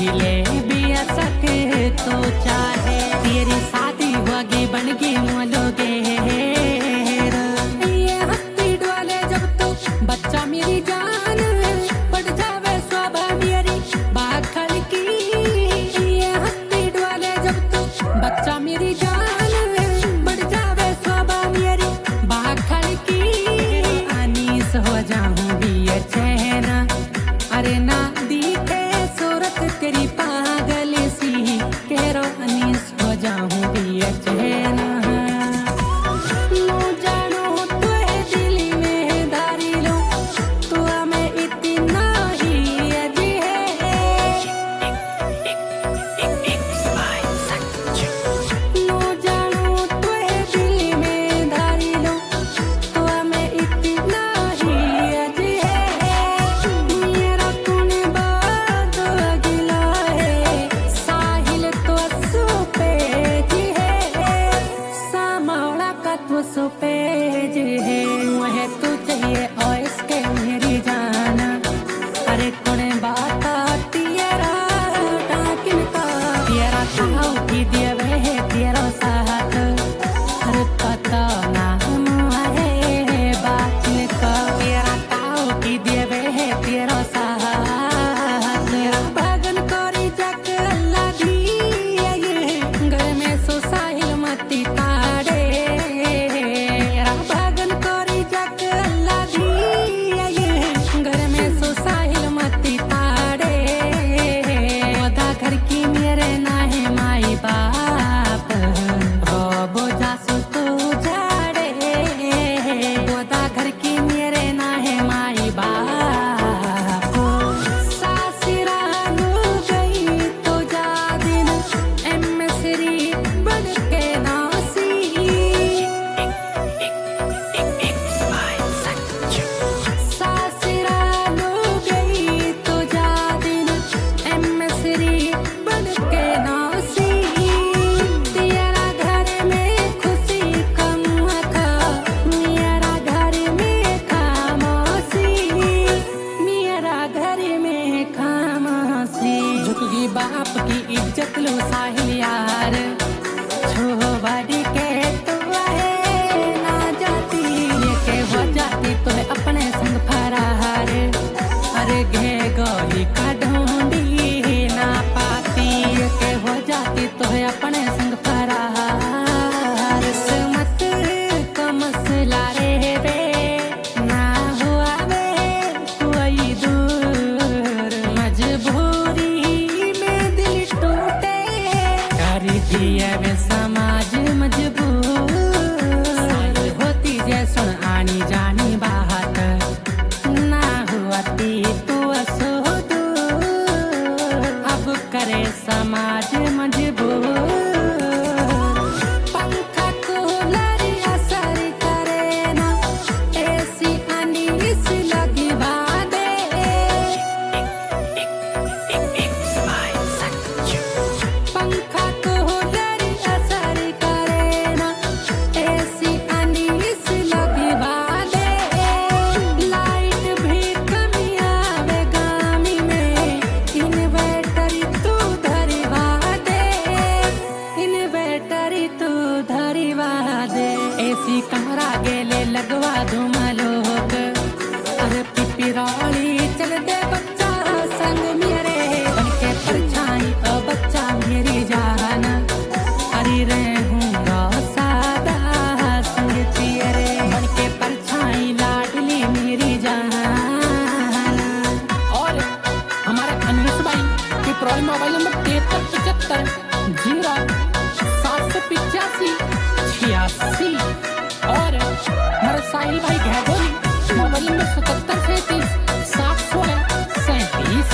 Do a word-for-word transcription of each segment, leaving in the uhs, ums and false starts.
खिले भी सके तो चाहे तेरी शादी होगी बन गई मोलोगे ये हत्ती डोले जब तो बच्चा मेरी जान पड़ जावे शोभा मेरी बाखल की ये हत्ती डोले जब तो बच्चा मेरी जान बढ़ जावे शोभा मेरी बाखल की अनीस हो जाऊं भी ये चेहरा अरे ना दिखे सूरत तेरी पागल सी केरो अनीस हो जाऊं भी ये चेहरा पेज है मुझे तू चाहिए और इसके मेरी जाना अरे कौन बात तेरा डाकिन का तेरा खाओ की दिया है तेरा साथ अरे पता ना है बात का तेरा खाओ की दिया है तेरा साथ मेरा भगन करी जग अल्लाह दी घर में सो साहिल मती ताड़े बाप की इज्जत लो साहिल यार छोवाड़ी के तो है ना जाती ये के हो जाती तो है अपने संग फरार अरे घे गोली का ढूंढी ना पाती ये के हो जाती तो है अपने संग फरार मत का मसला रे वे ना हुआ वे कोई दूर मजबूरी दिया वे समाज मजबूर होती जैसन आनी जानी बात ना हुआती तो असो दूर अब करे समाज मजबूर पंखा कूलर असर करे ना ऐसी अनीस लगी बादे पंखा कमरा गेले लगवा दूम लोग अरे पिपिरौली चल दे बच्चा संग मेरे बनके परछाई ओ बच्चा मेरी जान अरे रहूंगा सादा संग तेरे बनके परछाई लाडली मेरी जान। और हमारे अनीस भाई पिपरौली मोबाइल नंबर तिहत्तर पचहत्तर जीरो सात सौ पिचासी छियासी और हमारे साहिल भाई घैगोली मोबाइल नंबर सतहत्तर सैंतीस सात सोलह सैंतीस।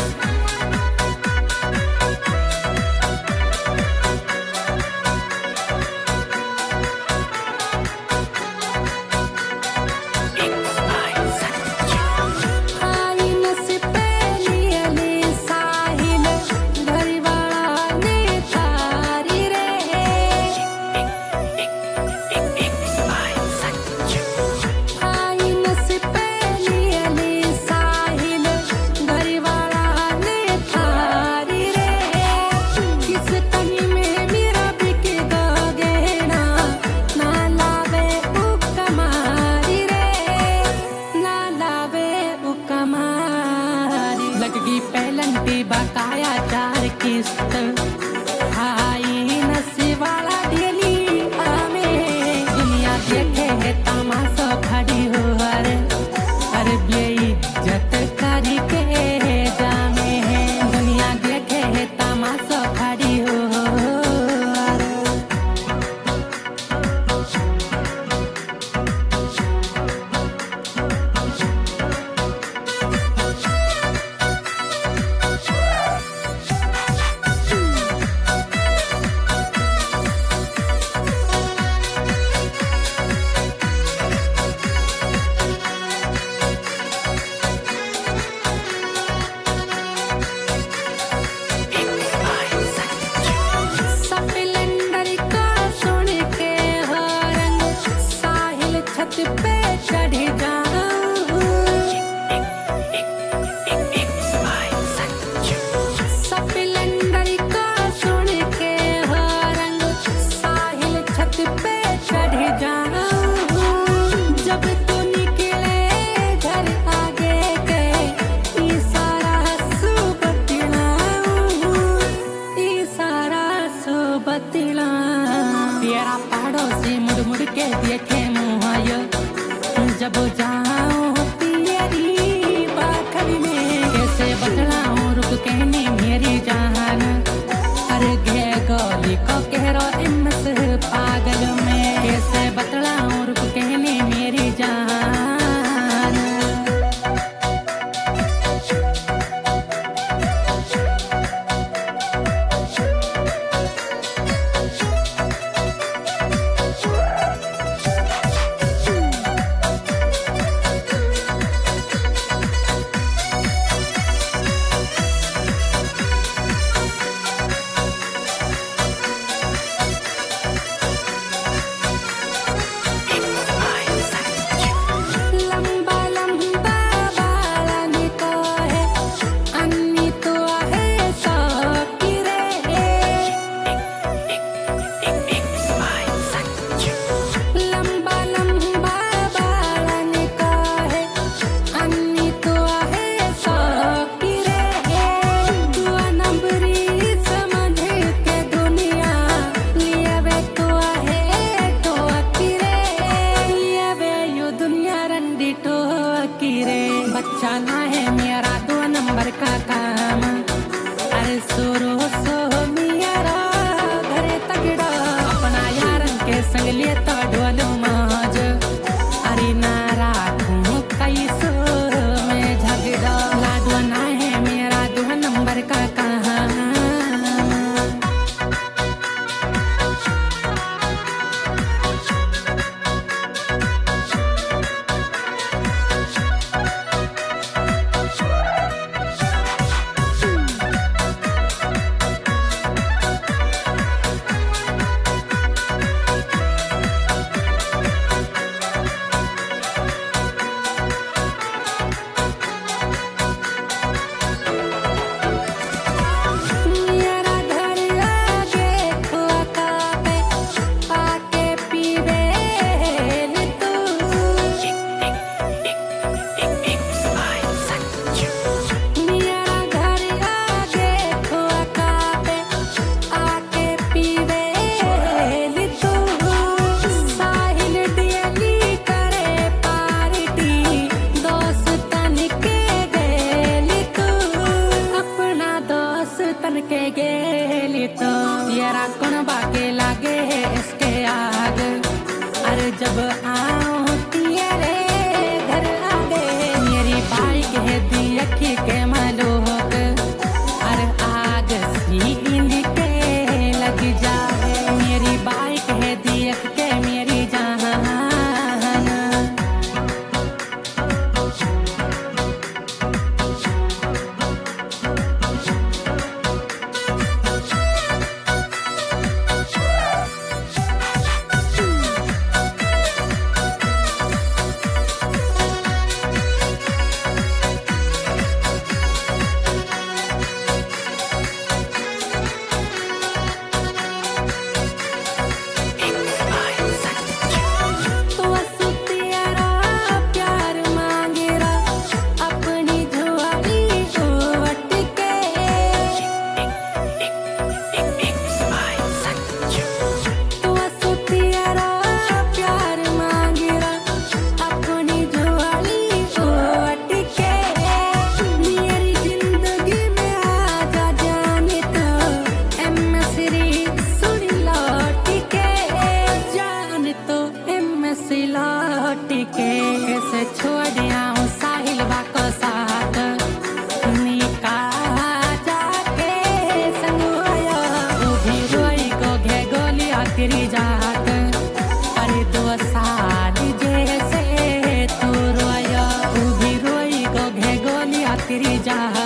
बकाया चार किस्त आई नसीब वाला डेली हमें दुनिया देखे है तमाशा खड़ी हो अरे अरे बेइज्जत करी के जामे है दुनिया देखे है तमाशा खड़ी हो अरे स्प्लेंडर का सुन के हॉर्न साहिल छत पे चढ़ जाऊं स्प्लेंडर का सुन के हॉर्न साहिल छत पे चढ़ जाऊं जब तू निकले घर आगे के इशारा सुबतिलाऊं इशारा सुबतिला तेरा पड़ोसी मुड़ मुड़ के देखे मुहाय जब जाऊं तेरी बाखर में कैसे बतलाऊं रुक कहने मेरी जान अरे घे गोली को कह रो इमस पागल में कैसे बतलाऊं रुक कहने मेरी जान लंबा लंबा बाला निको है अन्नी तो है सौकिरे लंबा लंबा बाला निको है अन्नी तो है सौकिरे दुआ नंबरी समझ के दुनिया लियावे तो है तो अकिरे लियावे यो दुनिया रंडी तो अकिरे बच्चा ना है मेरा दो नंबर का काम अरे सोरो सो मेरा घरे तगड़ा अपना यारन के संग ले तो ढोलो मौज अरे ना राखूं कैसो में झगड़ा लाडो ना है मेरा दो नंबर का काम मेरा घर आगे खुआका पे आके पीवे तू मेरा घर आगे खुआका पे आके पीवे तू साहिल डेली करे पार्टी दोस्तन के गेली तू अपना दोस्तन के गेली तो तेरा कौन बाके लागे है इसके आग अरे जब आऊं तेरे घर आगे मेरी बाइक है दी अखी के मालूक अरे आग सी इनके लग जाए मेरी बाइक है दी अख के मेरी जान तेरी जात। अरे दो साल जैसे तू रोया तू भी रोई गो घे गोलिया तेरी जात।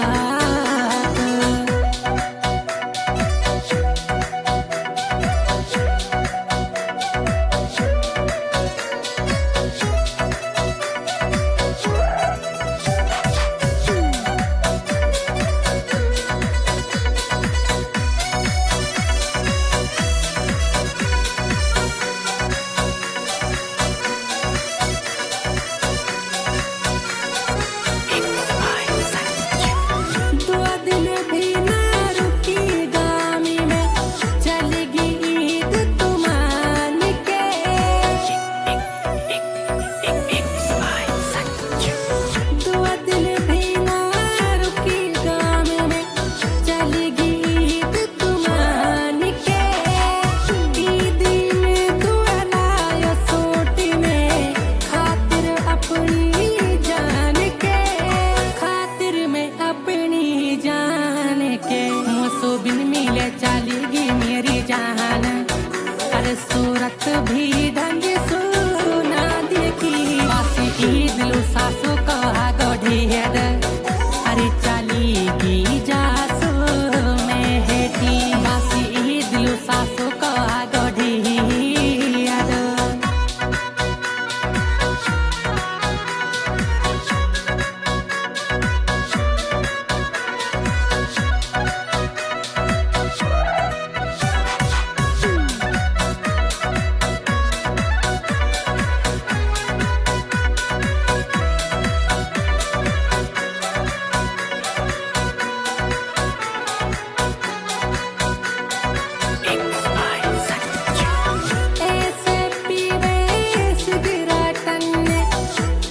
सूरत भी ढंग सुना देखी बासी ईद सासू कहा गोढ़ी हेद। अरे चली गी जासू में हेटी बासी ईद सासू कहा गोढ़ी हेद।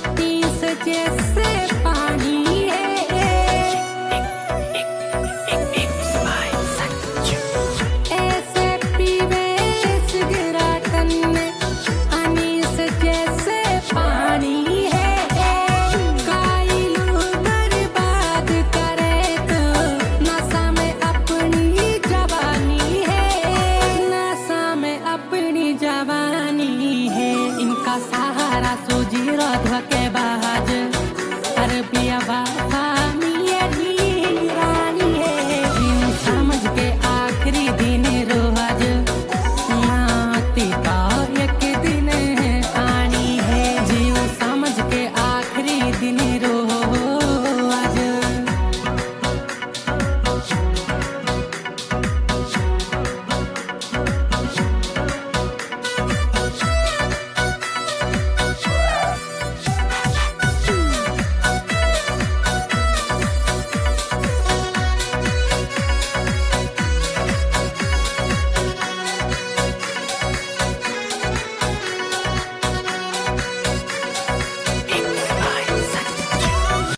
जैसे पानी है